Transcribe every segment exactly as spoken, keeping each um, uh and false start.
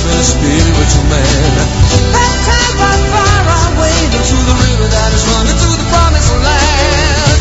becoming a spiritual man. Baptized by fire, I wade into the river that is running through the promised land.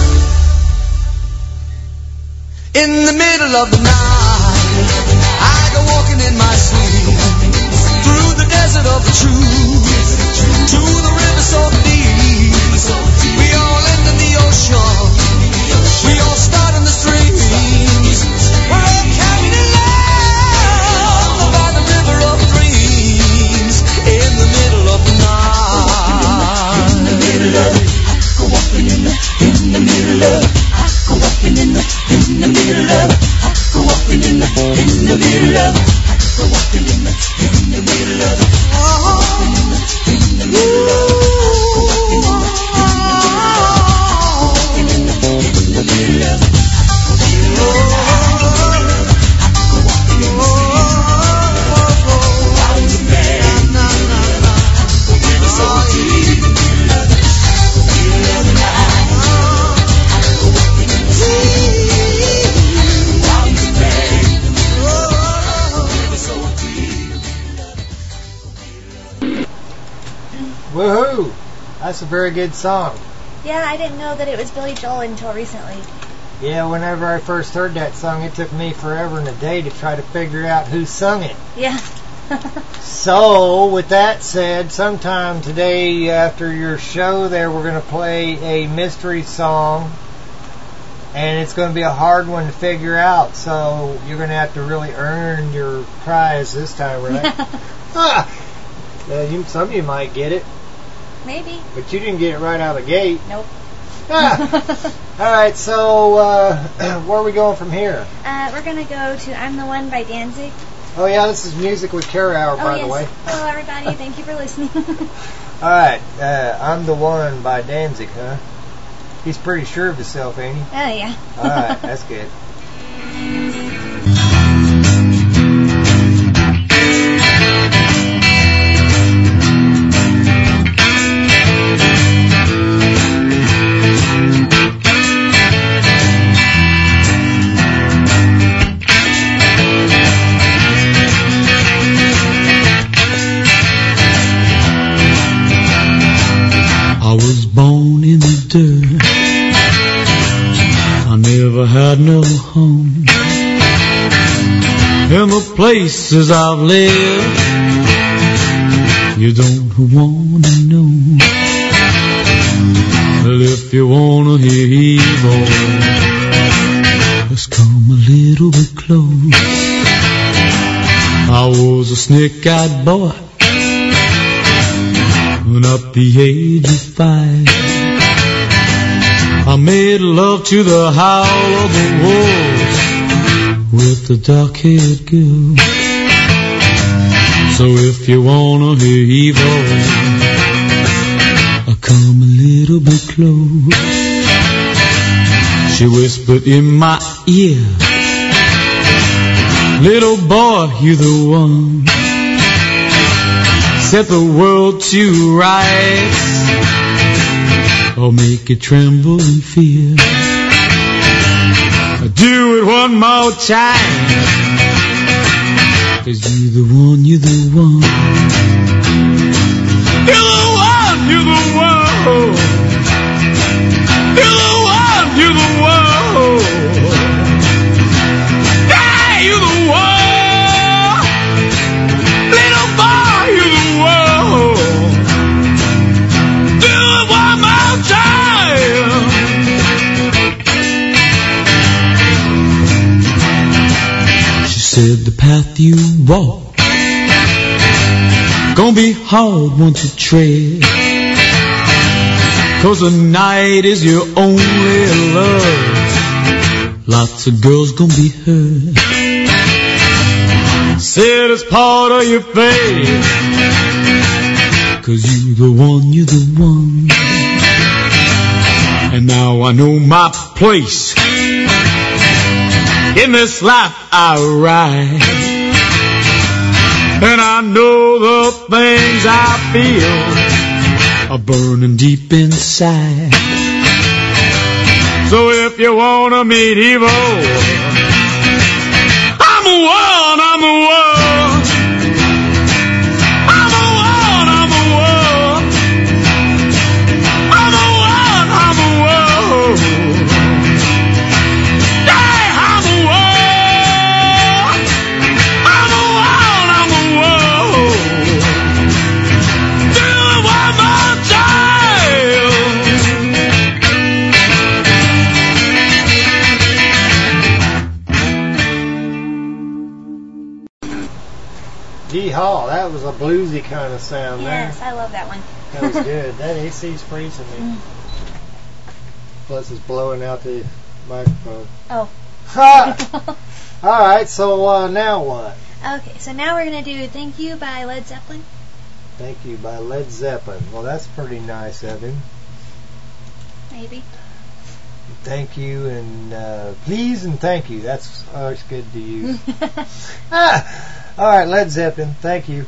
In the middle of the night, I go walking in my sleep through the desert of the truth to the river so deep. We all end in the ocean. We all start in the streams. We're all carried in love by the river of dreams. In the middle of the night. In the middle of it, I go walking in the, in the middle of it. I go walking in the, in the middle of it. I go walking in the, in the middle of it. I go walking in the, in the middle of it. Oh, in the middle of it. Woohoo! That's a very good song. Yeah, I didn't know that it was Billy Joel until recently. Yeah, whenever I first heard that song, it took me forever and a day to try to figure out who sung it. Yeah. So, with that said, sometime today after your show there, we're going to play a mystery song. And it's going to be a hard one to figure out, so you're going to have to really earn your prize this time, right? ah, uh, you, some of you might get it. Maybe. But you didn't get it right out of the gate. Nope. Ah. All right, so uh, where are we going from here? Uh, we're going to go to I'm the One by Danzig. Oh, yeah, this is Music with Kara Hour, oh, by yes. the way. Hello, everybody. Thank you for listening. All right, uh, I'm the One by Danzig, huh? He's pretty sure of himself, ain't he? Oh, yeah. All right, that's good. I was born in the dirt. I never had no home. In the places I've lived, you don't wanna know. Well, if you wanna hear evil, just come a little bit close. I was a snake-eyed boy when at the age of five, I made love to the howl of the wolves with the dark-haired girl. So if you wanna hear evil, I come a little bit close. She whispered in my ear, little boy, you're the one. Set the world to rights, or make it tremble in fear. Do it one more time, 'cause you're the one, you're the one. You're the one, you're the one. You're the one, you're the one. Hey, you're the one. Little boy, you're the one. Do it one more time. She said the path you walk gonna be hard one to tread, 'cause the night is your only love. Lots of girls gonna be hurt. Said it's part of your fate, 'cause you the one, you the one. And now I know my place in this life I ride, and I know the things I feel are burning deep inside. So if you wanna meet evil, I'm the one, I'm the one. Yeehaw, that was a bluesy kind of sound Yes, there. I love that one. That was good. That A C's freezing me. Mm. Plus it's blowing out the microphone. Oh. Ha! Alright, so uh, now what? Okay, so now we're going to do Thank You by Led Zeppelin. Thank You by Led Zeppelin. Well, that's pretty nice of him. Maybe. Thank you and uh, please and thank you. That's always good to use. ah! Alright, Led Zeppelin. Thank you.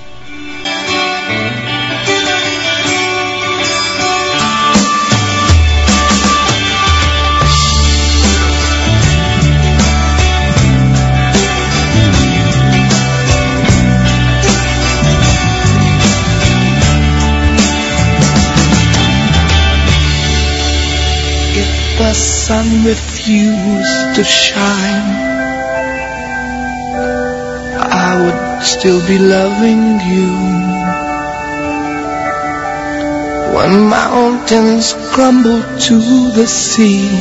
The sun refused to shine, I would still be loving you. When mountains crumble to the sea,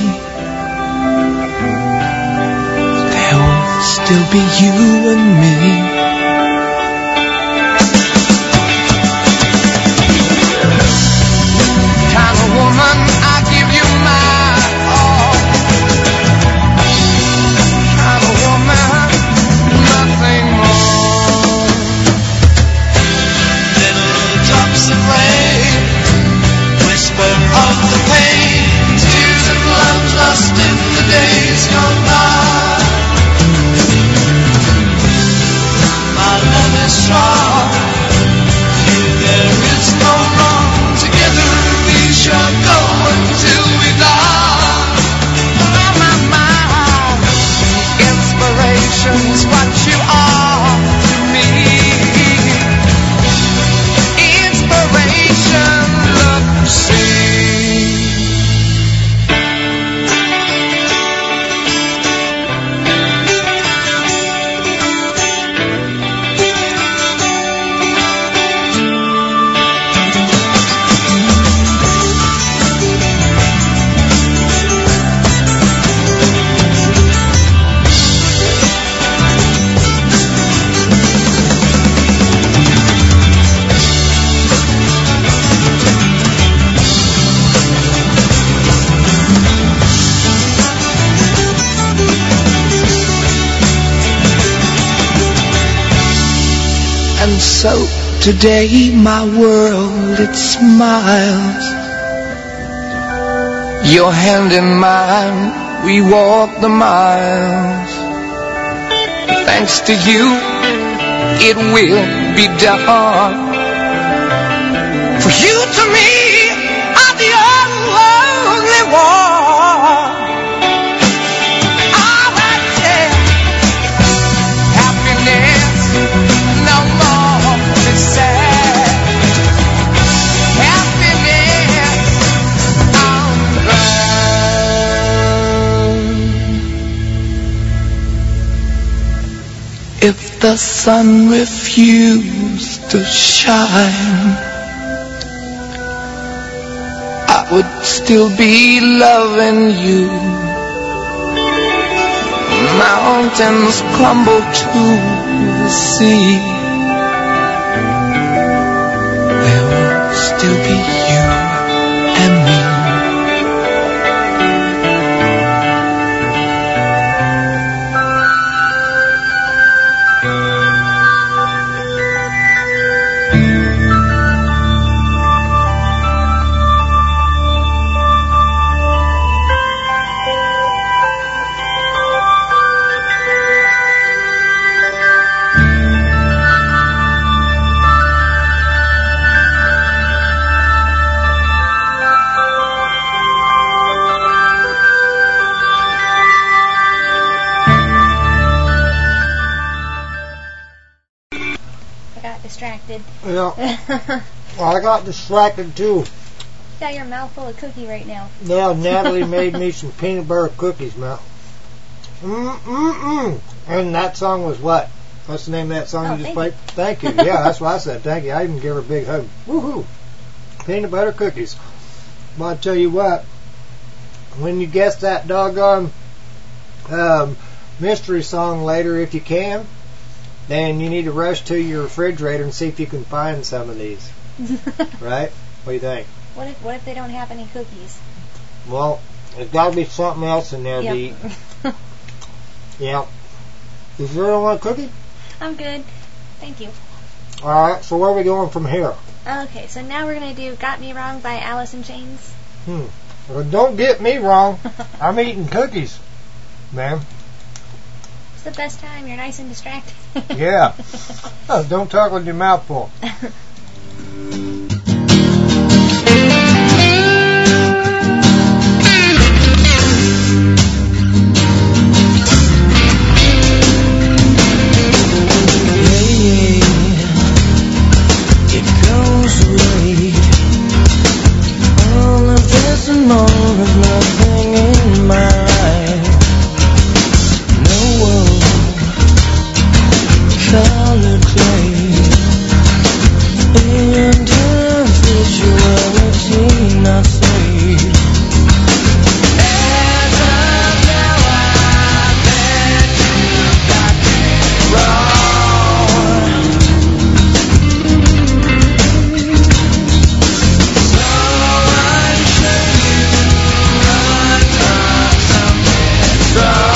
there will still be you and me. Kind of woman, I give you my of rain, whisper of the pain, tears of love lost in the days gone by. My love is strong, here there is no wrong. Together we shall go until we die. My, my, my, inspiration's what you are to me. Look, see. And so today my world, it smiles. Your hand in mine, we walk the miles. Thanks to you, it will be done. For you to me are the only one. All right, yeah. Happiness, no more to say. Happiness on the ground. If the sun refused to shine, I would still be loving you. Mountains crumble to the sea, there will still be you and me. Distracted. Yeah. Well, I got distracted too. Got your mouth full of cookie right now. Now Natalie made me some peanut butter cookies, Mel. Mm-mm-mm. And that song was what? What's the name of that song Oh, you just thank played? Thank you. Yeah, that's what I said. Thank you. I even gave her a big hug. Woohoo! Peanut butter cookies. Well, I'll tell you what. When you guess that doggone um, mystery song later, if you can, then you need to rush to your refrigerator and see if you can find some of these. Right? What do you think? What if what if they don't have any cookies? Well, there's got to be something else in there Yep. to eat. Yeah. You sure don't want a cookie? I'm good. Thank you. Alright, so where are we going from here? Okay, so now we're going to do Got Me Wrong by Alice in Chains. Hmm. Well, don't get me wrong. I'm eating cookies, ma'am. It's the best time. You're nice and distracted. Yeah. Oh, don't talk with your mouth full. It goes away. All of this and more of nothing in my life. No colored clay. Individuality not saved. As of now I bet you got me wrong. So unsure you run from something strong.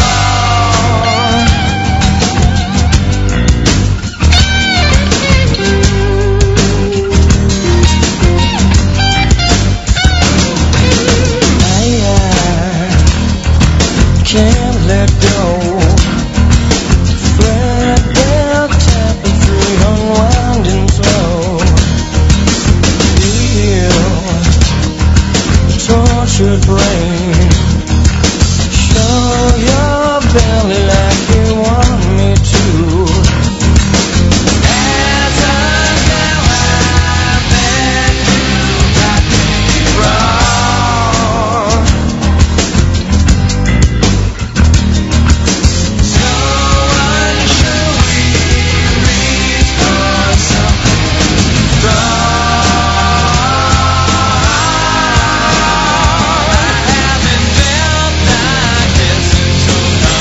Can't let go. Threadbare tapestry unwinding slow. Feel tortured brain. Show your belly like you want me to. As of now I bet you got me wrong. So unsure we reach for something strong. I haven't felt like this in so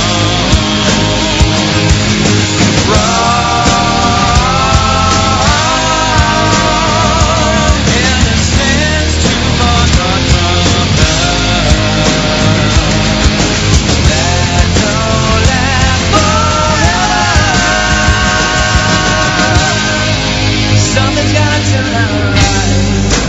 long. Wrong. Innocence too long gone from love. That don't last forever. Something's gotta turn out right.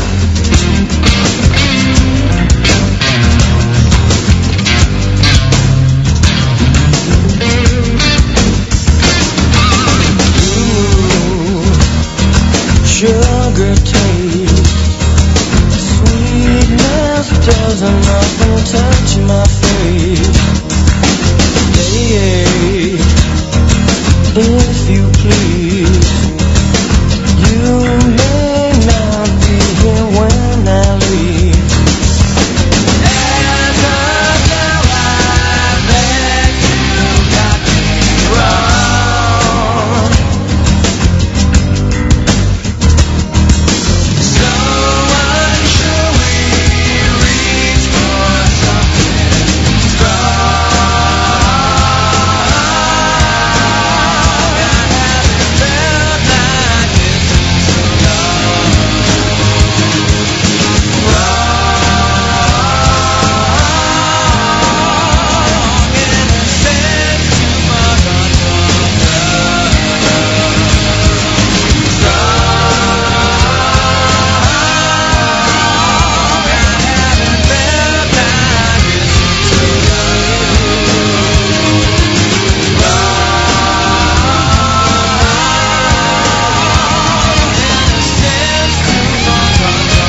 Ooh, sugar taste. Sweetness doesn't often touch my face. Stay, if you please. You may not be here when I leave. As of now I bet you got me wrong. So unsure we reach for something strong. I haven't felt like this in so long. Wrong. Innocence too far gone from love. Wrong. I haven't felt like this in so long. Innocence too far gone from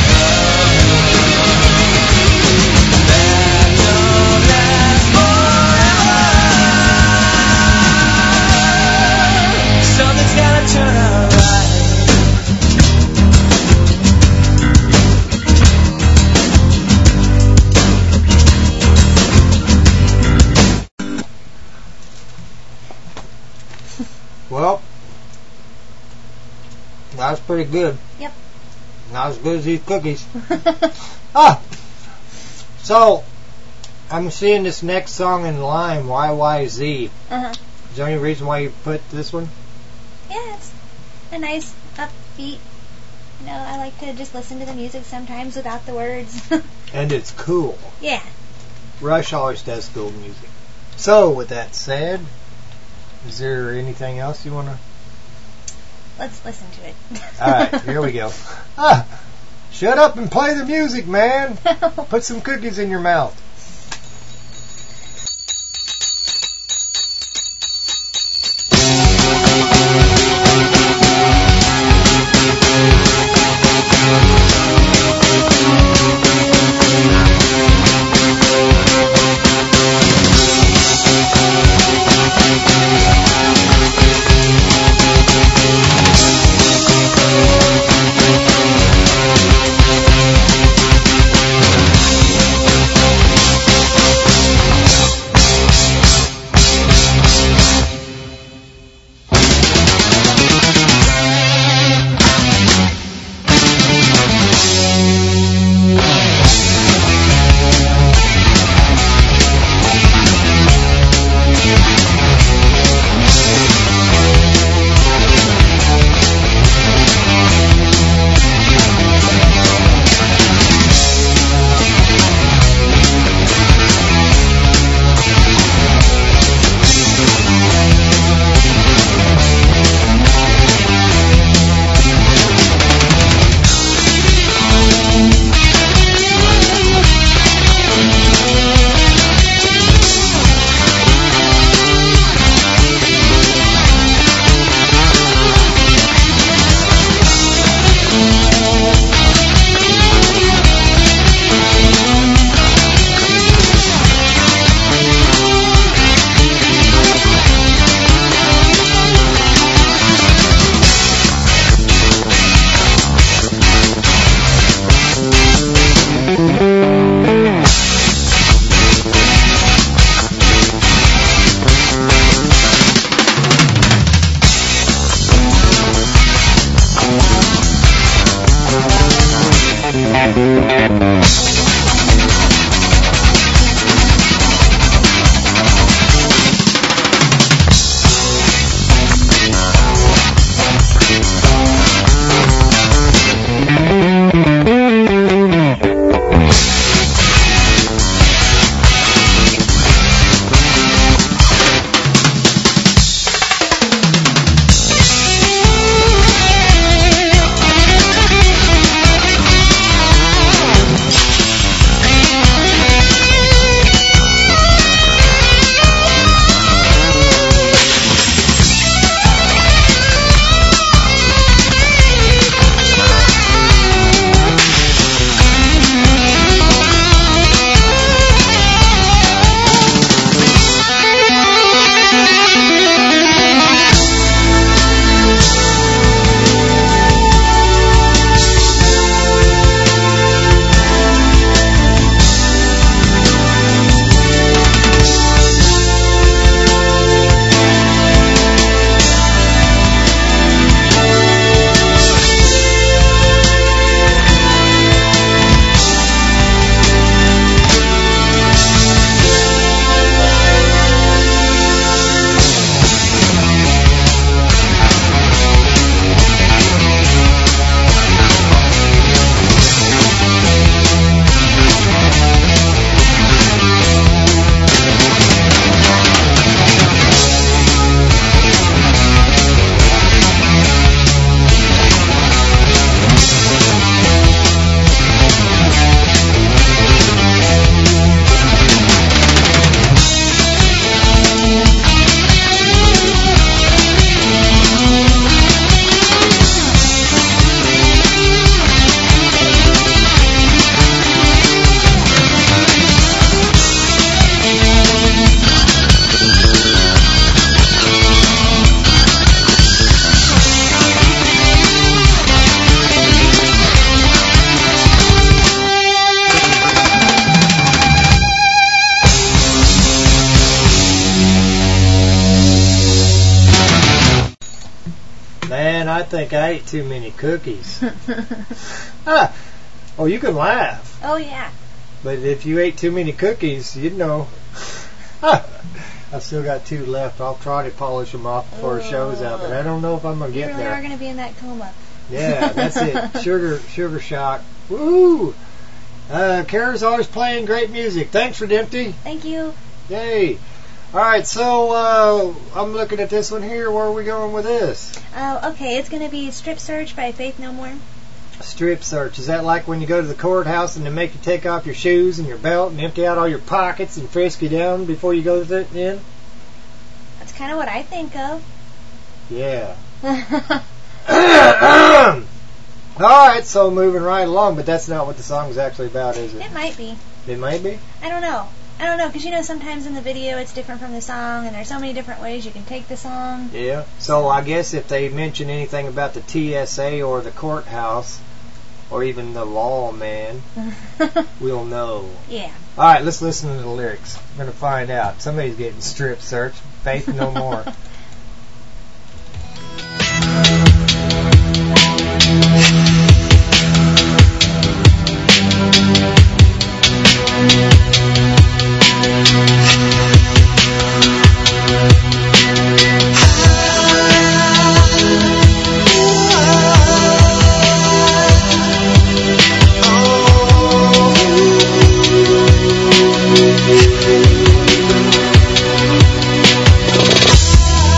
love. That don't last forever. Something's gotta turn out right. Well, that was pretty good. Yep. Not as good as these cookies. Ah! So, I'm seeing this next song in line, Y Y Z. Uh-huh. Is there any reason why you put this one? Yeah, it's a nice upbeat. You know, I like to just listen to the music sometimes without the words. And it's cool. Yeah. Rush always does cool music. So, with that said, is there anything else you want to... Let's listen to it. Alright, here we go. Ah, shut up and play the music, man. Put some cookies in your mouth. I think I ate too many cookies. ah, oh, you can laugh. Oh, yeah. But if you ate too many cookies, you'd know. Ah, I've still got two left. I'll try to polish them off before the show's out, but I don't know if I'm gonna You get really there. are going to be in that coma. Yeah, that's it. Sugar, sugar shock. Woo! Uh, Kara's always playing great music. Thanks, Redempty. Thank you. Yay! All right, so uh, I'm looking at this one here. Where are we going with this? Uh, okay, it's going to be Strip Search by Faith No More. Strip search. Is that like when you go to the courthouse and they make you take off your shoes and your belt and empty out all your pockets and frisk you down before you go th- in? That's kind of what I think of. Yeah. All right, so moving right along, but that's not what the song is actually about, is it? It might be. It might be? I don't know. I don't know, because you know sometimes in the video it's different from the song, and there's so many different ways you can take the song. Yeah. So I guess if they mention anything about the T S A or the courthouse, or even the lawman, we'll know. Yeah. All right, let's listen to the lyrics. We're going to find out. Somebody's getting strip searched. Faith No More. Oh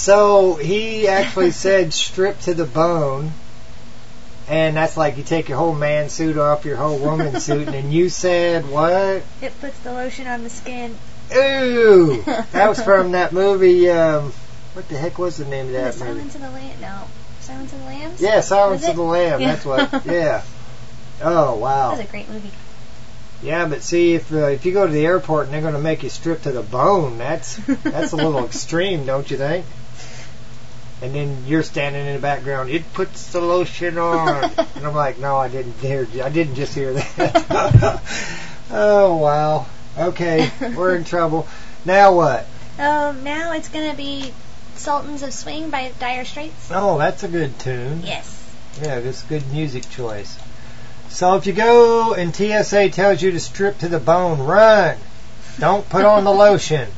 So he actually said strip to the bone, and that's like you take your whole man suit off, your whole woman suit, and then you said what? It puts the lotion on the skin. Ooh! That was from that movie, um, what the heck was the name of that the movie? Silence of the Lambs? No. Silence of the Lambs? Yeah, Silence Was of the it? Lamb, Yeah. that's what, yeah. Oh, wow. That was a great movie. Yeah, but see, if uh, if you go to the airport and they're going to make you strip to the bone, that's that's a little extreme, don't you think? And then you're standing in the background. It puts the lotion on, and I'm like, no, I didn't hear. I didn't just hear that. Oh wow. Okay, we're in trouble. Now what? Um, now it's going to be Sultans of Swing by Dire Straits. Oh, that's a good tune. Yes. Yeah, that's a good music choice. So if you go and T S A tells you to strip to the bone, run. Don't put on the lotion.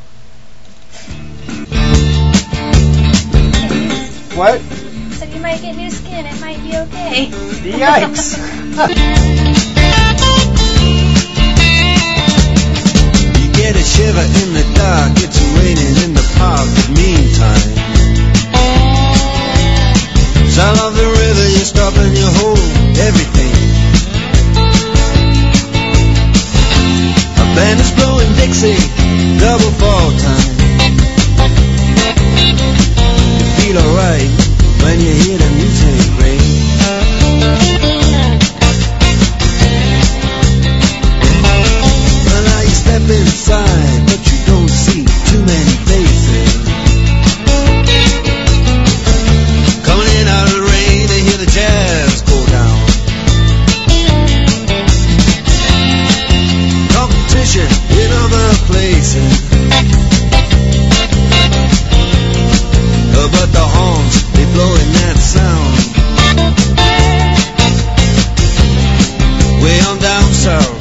What? So you might get new skin. It might be okay. Yikes. You get a shiver in the dark, it's raining in the park, but meantime sound of the river, you stop and you hold everything. A band is blowing Dixie, double fall time. You feel alright when you hear the music ring. Well, now you step inside, but you don't see too many faces. Coming in out of the rain to hear the jazz go down. Competition in other places, uh, but the horns, they blowing that sound. Way on down south,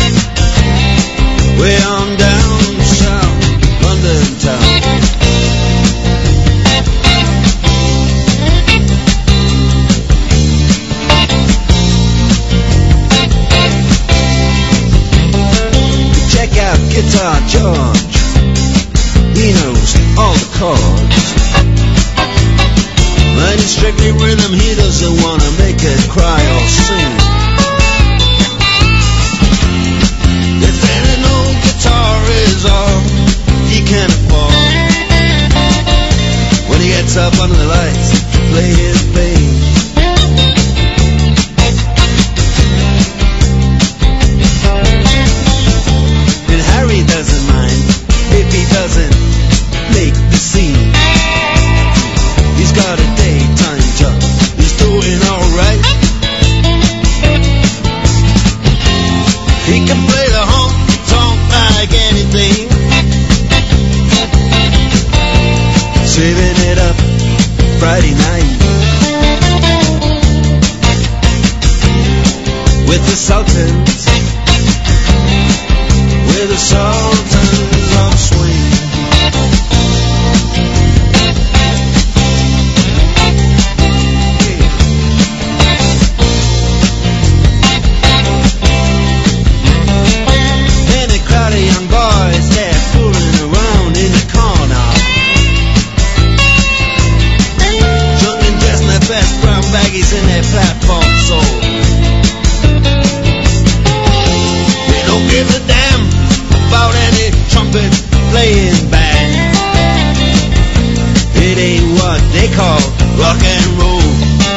way on down south, London town. Check out Guitar George, he knows all the chords. When it's strictly rhythm, he doesn't want to make it cry or sing. If any old guitar is all he can afford, when he gets up under the lights to play his bass, and Harry doesn't mind if he doesn't make the scene. He's got a daytime job, he's doing alright. He can play the honky-tonk like anything, saving it up Friday night with the Sultans, with the Sultans of Swing. And a crowd of young boys, they're fooling around in the corner, drunk and dressed in their best brown baggies in their platform soles. They don't give a damn about any trumpet playing band. It ain't what they call rock and roll.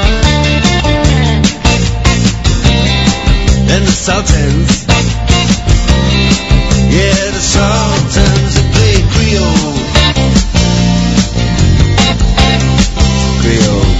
And the Sultans, yeah, the Sultans, they play Creole. Creole.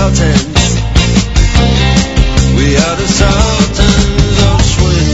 Sultans. We are the Sultans of Swing.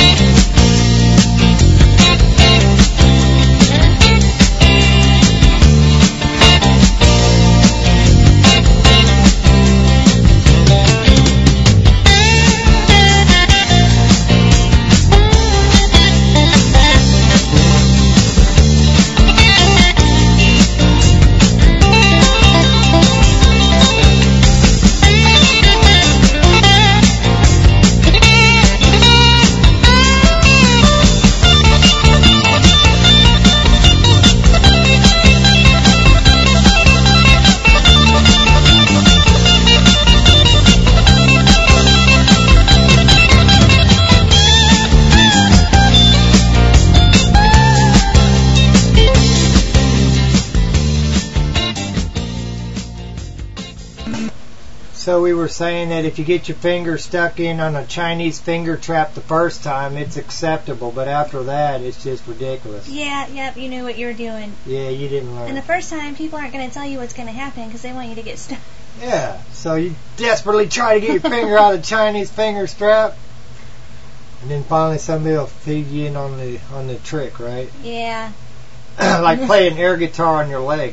So we were saying that if you get your finger stuck in on a Chinese finger trap the first time, it's acceptable, but after that, it's just ridiculous. Yeah, yep, you knew what you were doing. Yeah, you didn't learn. And the first time, people aren't going to tell you what's going to happen because they want you to get stuck. Yeah, so you desperately try to get your finger out of the Chinese finger strap, and then finally somebody will feed you in on the on the trick, right? Yeah. Like playing air guitar on your leg.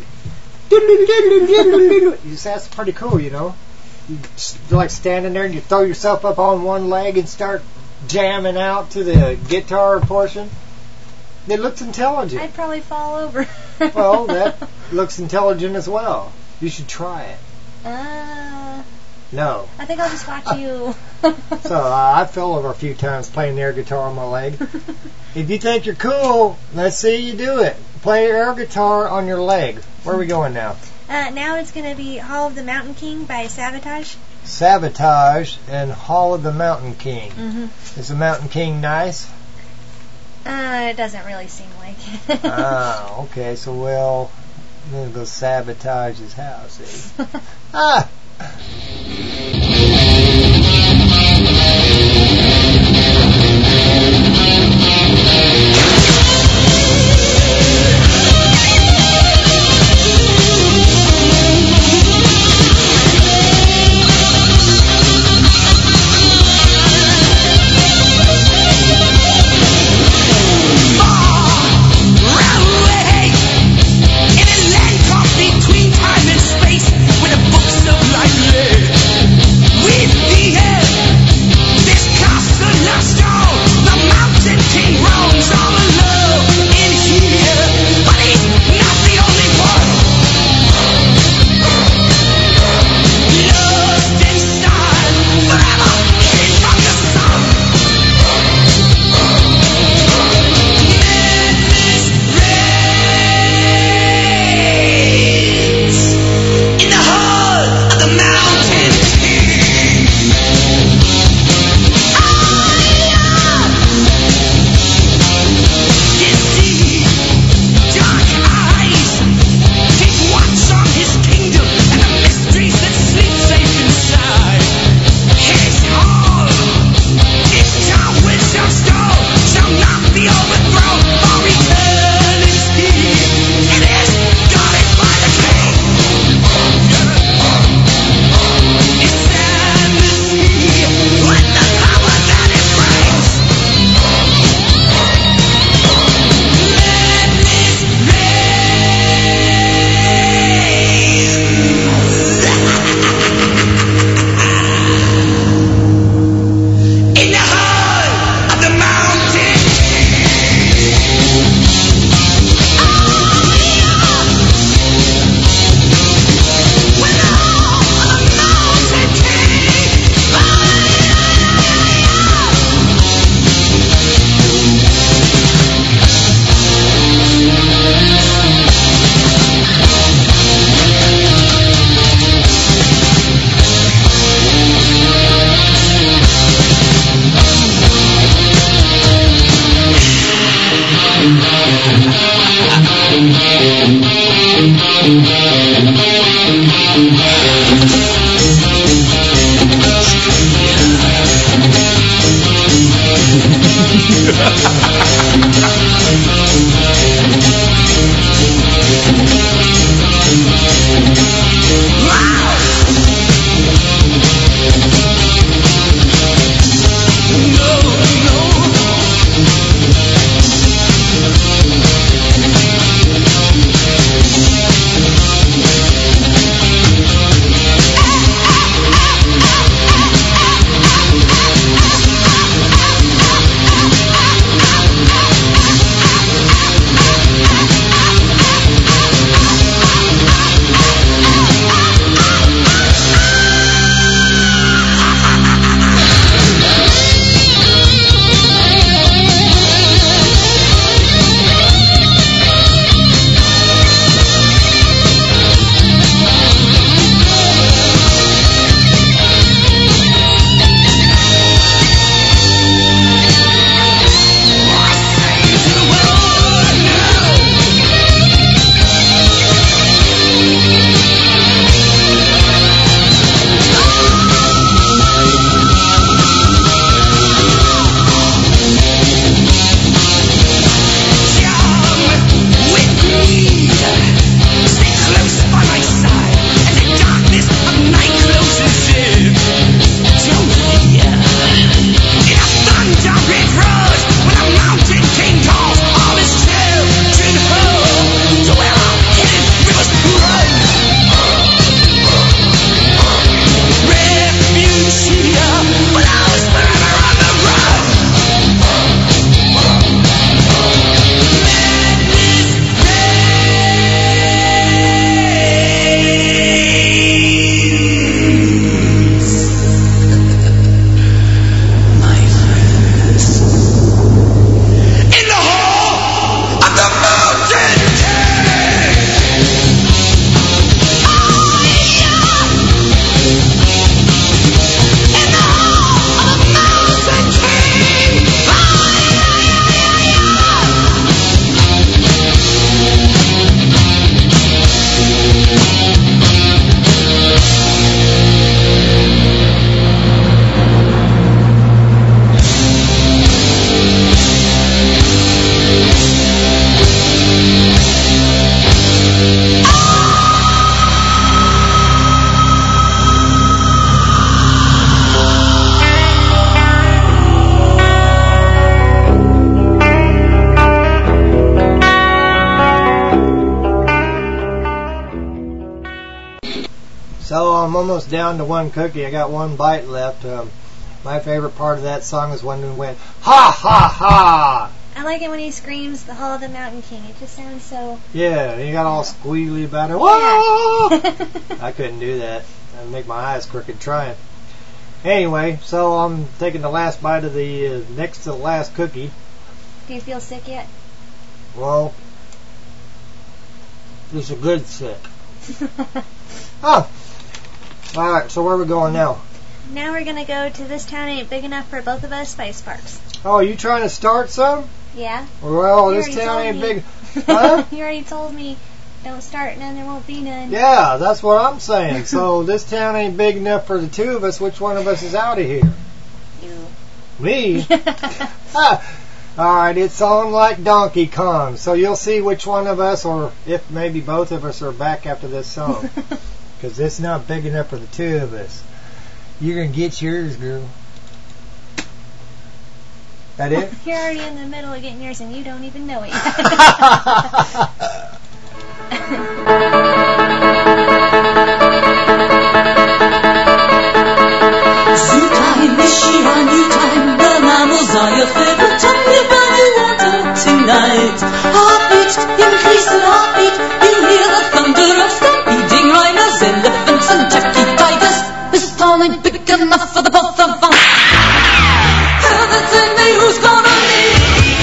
You just, that's pretty cool, you know. You're like standing there and you throw yourself up on one leg and start jamming out to the guitar portion. It looks intelligent. I'd probably fall over. Well, that looks intelligent as well. You should try it. Uh, No. I think I'll just watch you. So uh, I fell over a few times playing the air guitar on my leg. If you think you're cool, let's see you do it. Play air guitar on your leg. Where are we going now? Uh, now it's going to be Hall of the Mountain King by Sabotage. Sabotage and Hall of the Mountain King. Mm-hmm. Is the Mountain King nice? Uh, it doesn't really seem like it. Ah, okay. So, well, I'm going to go sabotage his house, eh? Ah! Between time and space, where the books of life lay. I'm almost down to one cookie. I got one bite left. Um, my favorite part of that song is when we went, ha, ha, ha. I like it when he screams the Hall of the Mountain King. It just sounds so... Yeah, he got all squealy about it. Whoa! I couldn't do that. I'd make my eyes crooked trying. Anyway, so I'm taking the last bite of the uh, next to the last cookie. Do you feel sick yet? Well, it's a good sick. Oh! Alright, so where are we going now? Now we're going to go to This Town Ain't Big Enough for Both of Us by Sparks. Oh, you trying to start some? Yeah. Well, You this already town told ain't me. big. Huh? You already told me don't start none, there won't be none. Yeah, that's what I'm saying. So this town ain't big enough for the two of us. Which one of us is out of here? You. Me? Ah. Alright, it's on like Donkey Kong. So you'll see which one of us, or if maybe both of us, are back after this song. Because it's not big enough for the two of us. You're going to get yours, girl. That it? You're already in the middle of getting yours and you don't even know it yet. Zoo time, Michigan, new time. The mammals are your favorite. Tell me about the water tonight. Heartbeat, increase the heartbeat. You hear the thunder of stampeding rhinos, elephants and Jackie tigers. This town ain't big enough for the both of us. Tell the tell me who's gonna lead.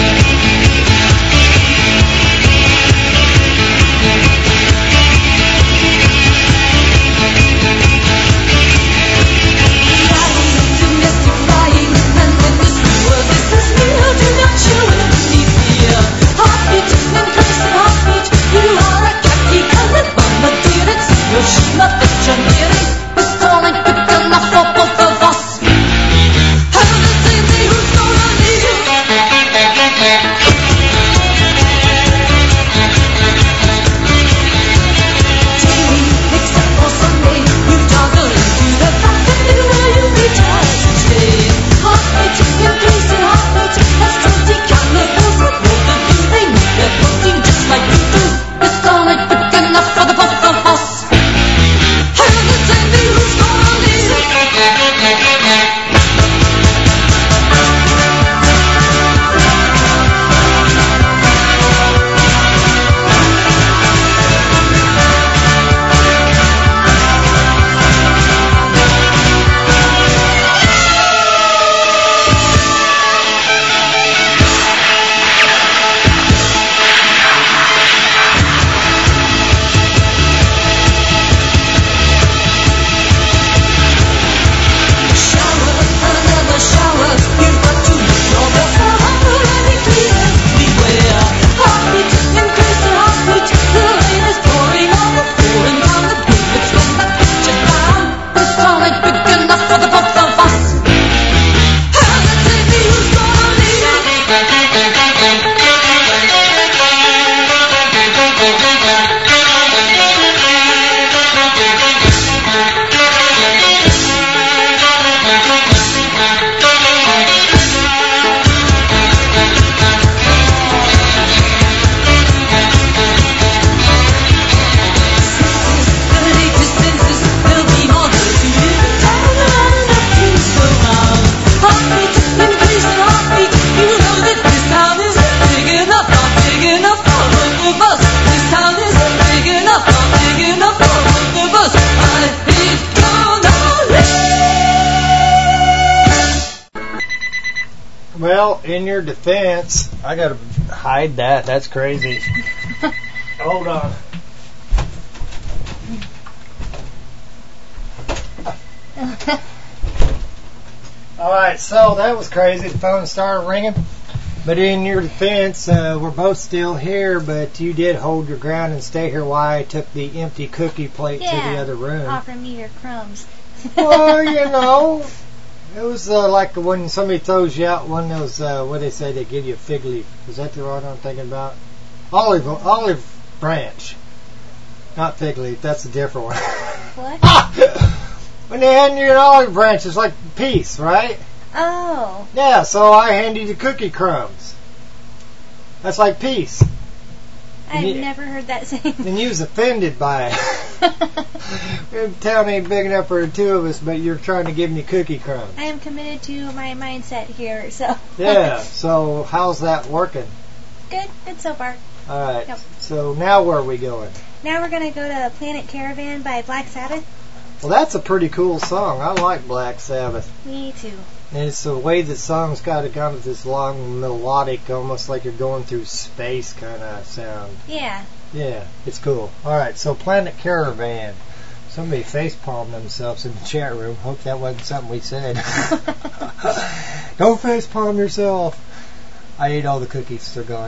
Well, in your defense, I gotta hide that. That's crazy. Hold on. Alright, so that was crazy. The phone started ringing. But in your defense, uh, we're both still here, but you did hold your ground and stay here while I took the empty cookie plate Yeah, to the other room. offer me your crumbs. Well, you know, it was uh, like when somebody throws you out one of those, uh, what they say, they give you a fig leaf. Is that the one I'm thinking about? Olive olive branch. Not fig leaf, that's a different one. What? When they hand you an olive branch, it's like peace, right? Oh. Yeah, so I hand you the cookie crumbs. That's like peace. I've Yeah. never heard that saying. And you was offended by it. The town ain't big enough for the two of us, but you're trying to give me cookie crumbs. I am committed to my mindset here, so. Yeah, so how's that working? Good, good so far. Alright, Yep. so now where are we going? Now we're going to go to Planet Caravan by Black Sabbath. Well, that's a pretty cool song. I like Black Sabbath. Me too. And it's the way the song's got a kind of this long melodic, almost like you're going through space kind of sound. Yeah. Yeah, it's cool. Alright, so Planet Caravan. Somebody facepalmed themselves in the chat room. Hope that wasn't something we said. Don't facepalm yourself. I ate all the cookies. They're gone.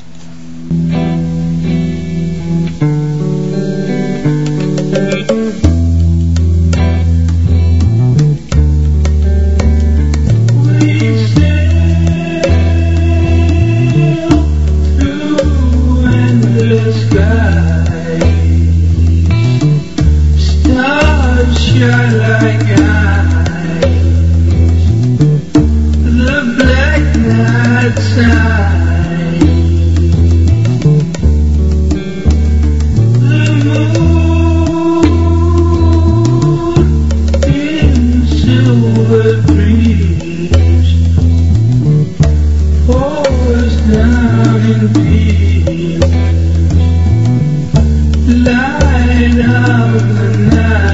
Shine like eyes, the black night side, the moon in silver dreams pours down in beams, light up the night.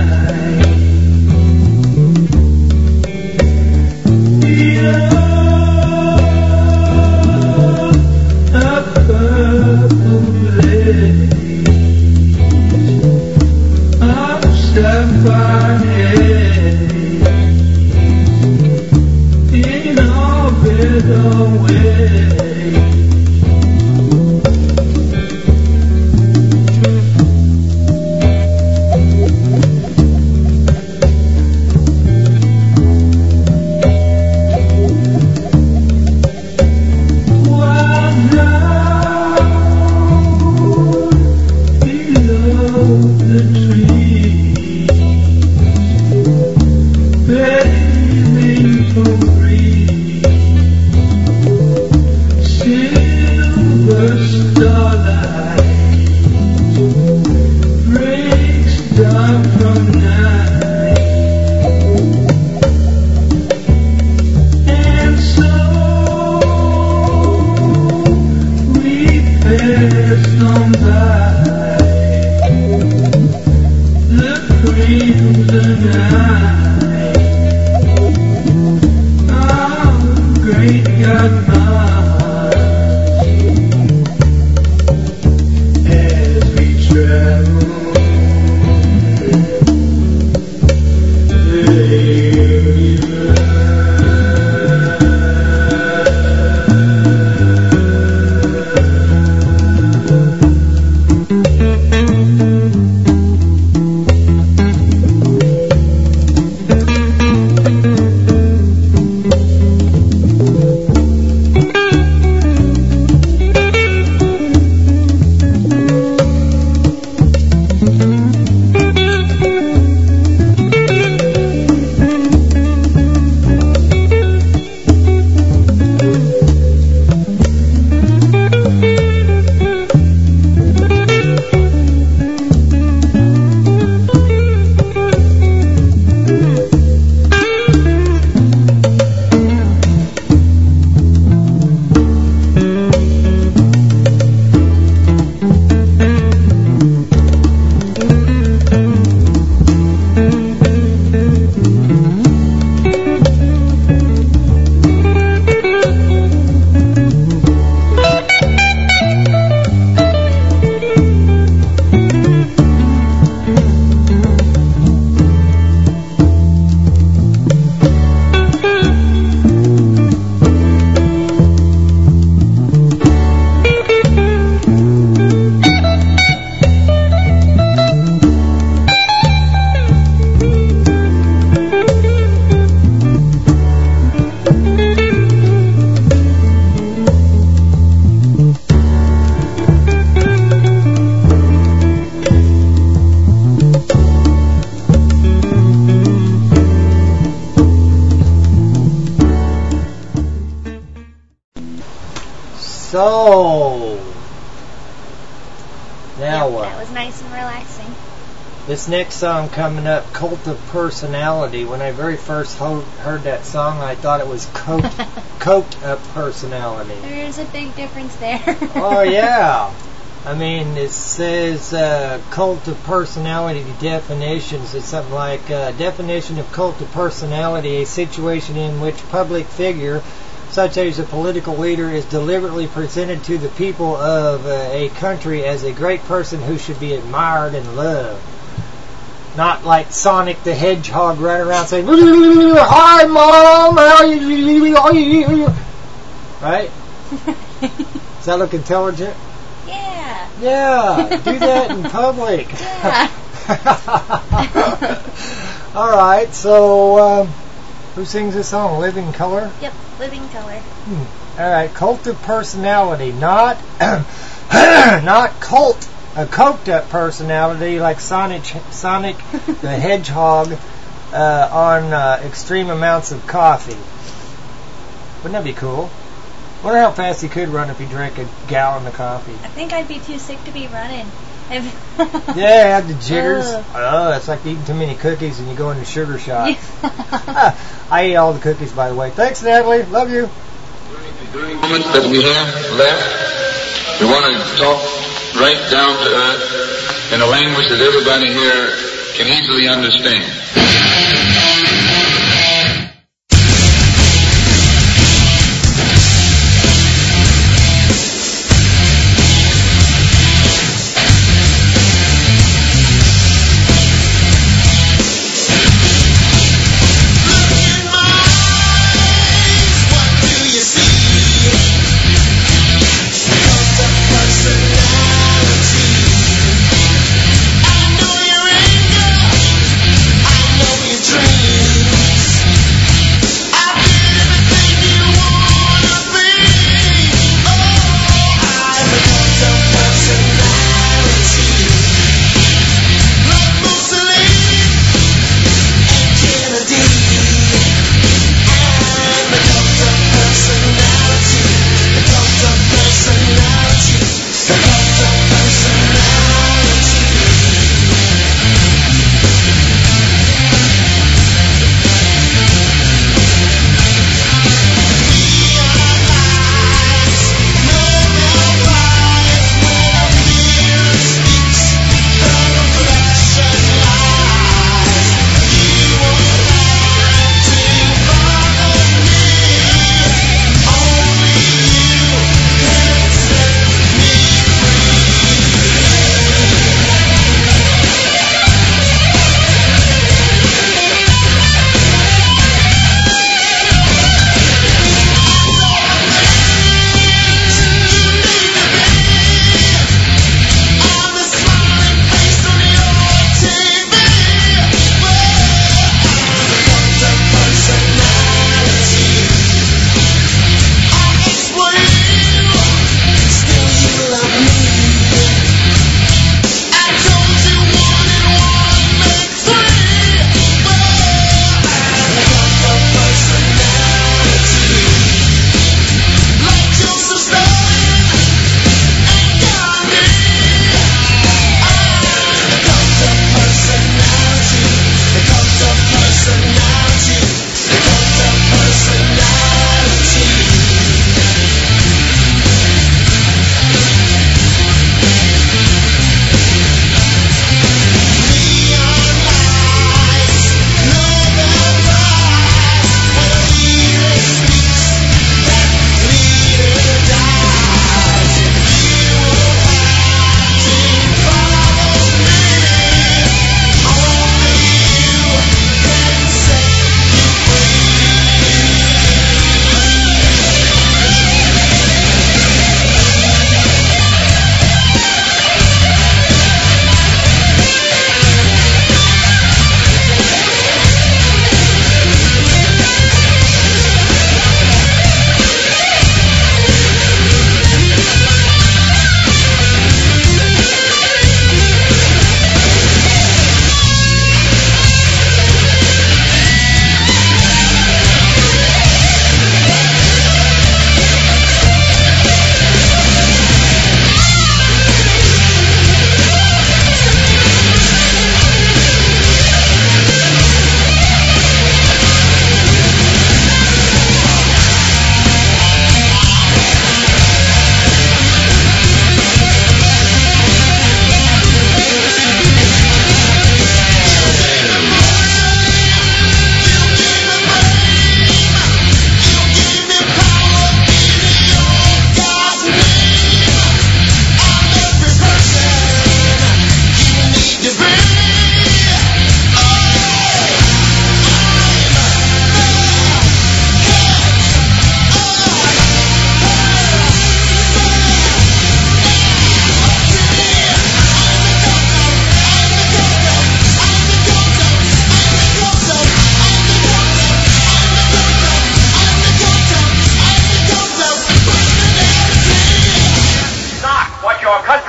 So, That was nice and relaxing. This next song coming up, Cult of Personality. When I very first ho- heard that song, I thought it was Coat, Coat of Personality. There's a big difference there. Oh, yeah. I mean, it says uh, Cult of Personality definitions. It's something like uh, definition of cult of personality, a situation in which public figure, such as a political leader, is deliberately presented to the people of uh, a country as a great person who should be admired and loved. Not like Sonic the Hedgehog running around saying, "Hi, Mom, how you?" Right? Does that look intelligent? Yeah. Yeah, do that in public. Yeah. All right, so um, who sings this song? Living Color? Yep, Living Color. Hmm. All right, Cult of Personality, not not cult, a coked up personality like Sonic Sonic the Hedgehog uh, on uh, extreme amounts of coffee. Wouldn't that be cool? Wonder how fast he could run if he drank a gallon of coffee. I think I'd be too sick to be running. Yeah, I have the jitters. Ugh. Oh, it's like eating too many cookies and you go into sugar shock. Yeah. I ate all the cookies, by the way. Thanks, Natalie. Love you. During the moment that we have left, we want to talk right down to earth in a language that everybody here can easily understand. I know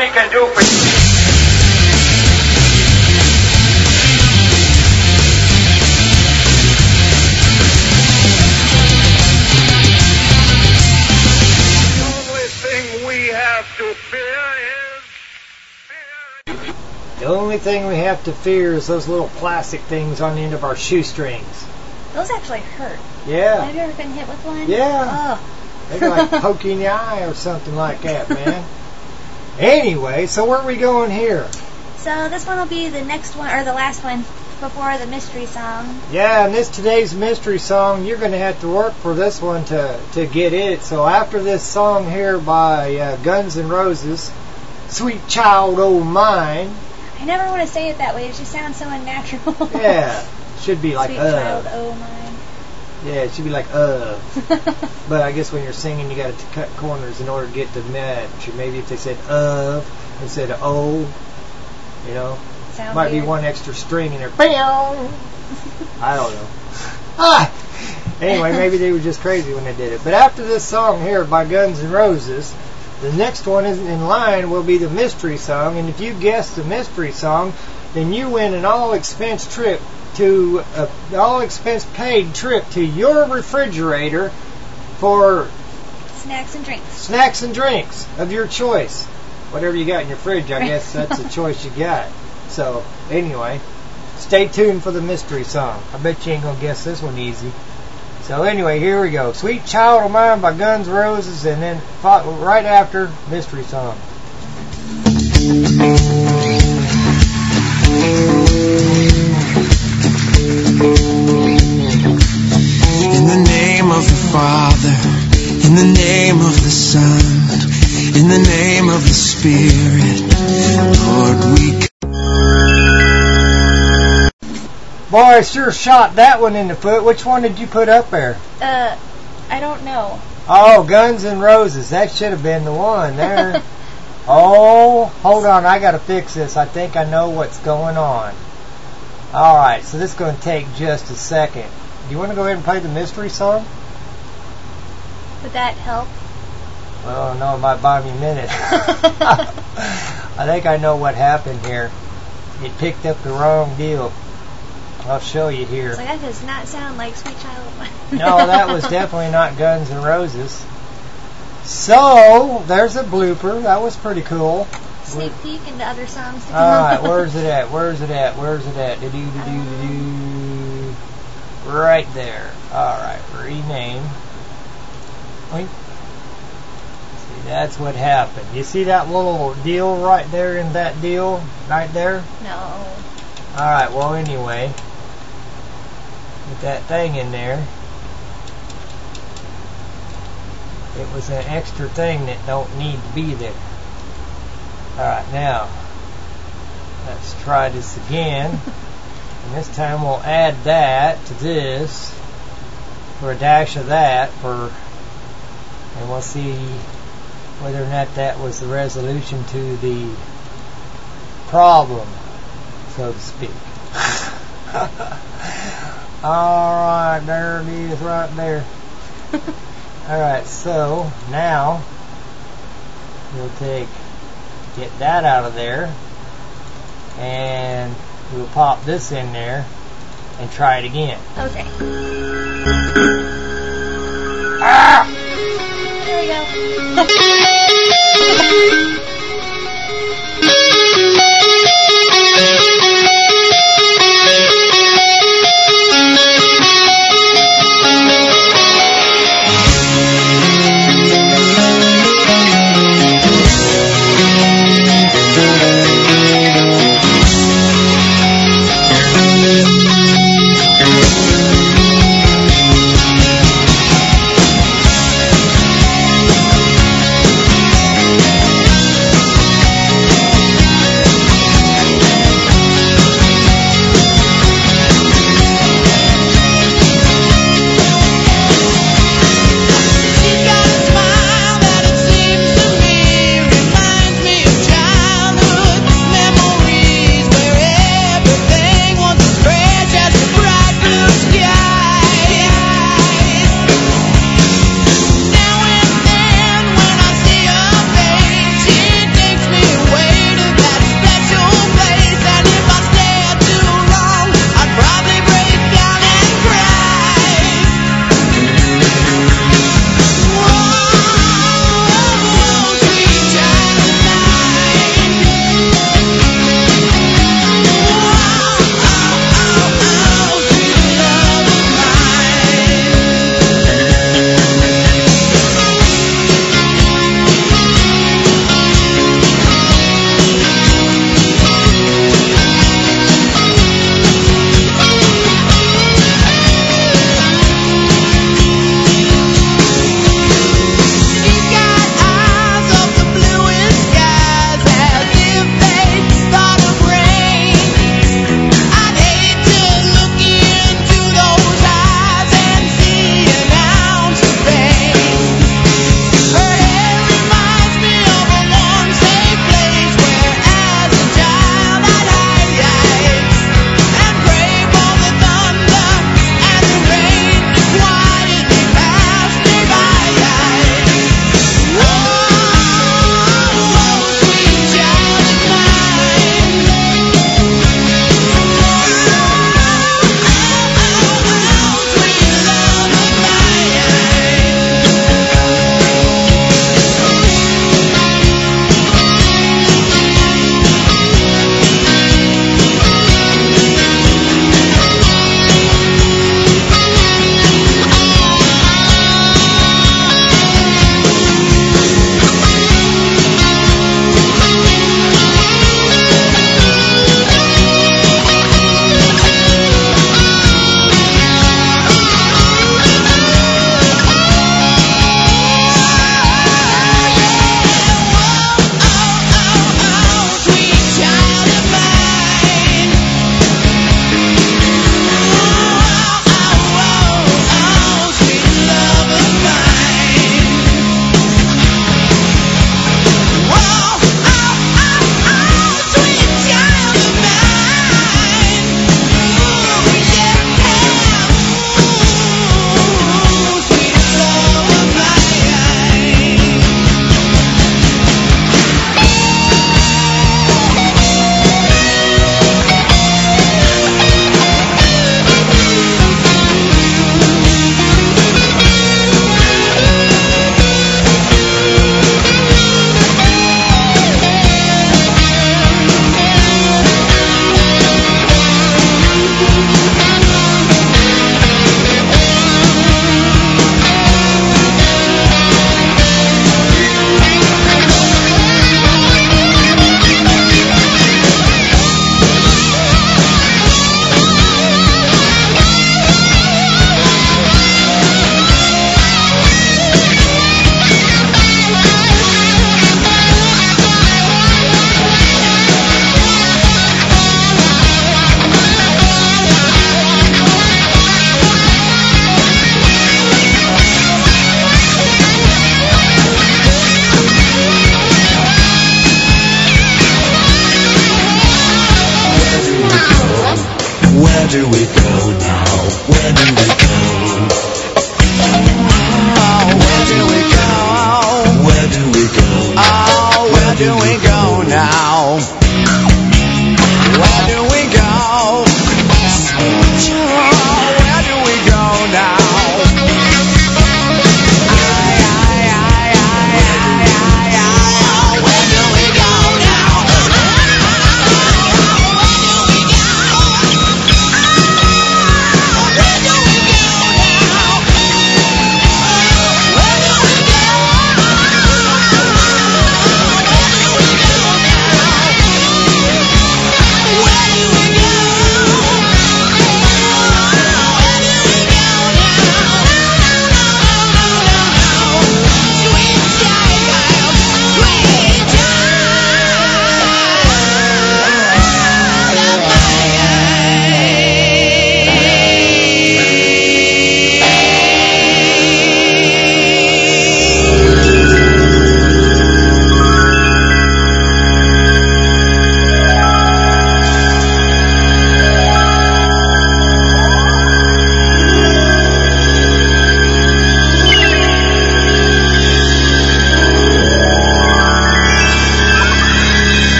we can do for you. The only thing we have to fear is those little plastic things on the end of our shoestrings. Those actually hurt. Yeah. Have you ever been hit with one? Yeah. Oh. They can like poke you in the eye or something like that, man. Anyway, so where are we going here? So this one will be the next one, or the last one, before the mystery song. Yeah, and this today's mystery song, you're going to have to work for this one to, to get it. So after this song here by uh, Guns N' Roses, Sweet Child O' Mine. I never want to say it that way. It just sounds so unnatural. Yeah, should be like, Sweet uh. Child O' Mine. Yeah, it should be like, uh. But I guess when you're singing, you got to cut corners in order to get the match. Or maybe if they said of instead of oh, you know, Sound might weird. be one extra string in there. Bam! I don't know. Ah! Anyway, maybe they were just crazy when they did it. But after this song here by Guns N' Roses, the next one in line will be the mystery song. And if you guess the mystery song, then you win an all-expense trip to an all-expense paid trip to your refrigerator for Snacks and drinks. snacks and drinks of your choice. Whatever you got in your fridge, I guess that's the choice you got. So, anyway, stay tuned for the mystery song. I bet you ain't going to guess this one easy. So, anyway, here we go. Sweet Child O' Mine by Guns N' Roses, and then fought right after, mystery song. In the name of the Father, in the name of the Son, in the name of the Spirit, Lord, we... Boy, I sure shot that one in the foot. Which one did you put up there? Uh, I don't know. Oh, Guns N' Roses. That should have been the one there. Oh, hold on. I got to fix this. I think I know what's going on. All right, so this is going to take just a second. Do you want to go ahead and play the mystery song? Would that help? Well, no, it might buy me a minute. I think I know what happened here. It picked up the wrong deal. I'll show you here. It's like, that does not sound like Sweet Child O' Mine. No, that was definitely not Guns N' Roses. So, there's a blooper. That was pretty cool. Sneak peek into other songs to come. Alright, where's it at? Where's it at? Where's it at? Do-do-do-do-do. Right there. Alright, rename. Oink. See, that's what happened. You see that little deal right there in that deal? Right there? No. Alright, well anyway. With that thing in there. It was an extra thing that don't need to be there. Alright, now let's try this again. And this time we'll add that to this for a dash of that for, and we'll see whether or not that was the resolution to the problem, so to speak. Alright, there it is right there. Alright, so now we'll take get that out of there and we'll pop this in there and try it again. Okay. Ah! There we go.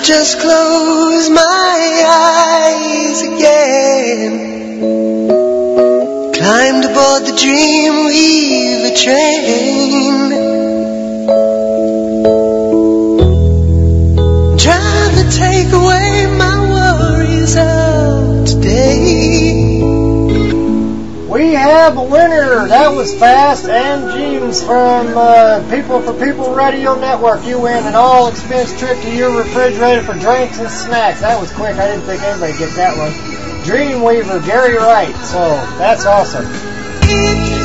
just close my eyes again. Climbed aboard the Dreamweaver train. Trying to take away my worries of today. We have a winner. That was Fast and James from uh, People for People Radio Network. You win an all-expense trip to your refrigerator for drinks and snacks. That was quick. I didn't think anybody would get that one. Dreamweaver, Gary Wright. So that's awesome.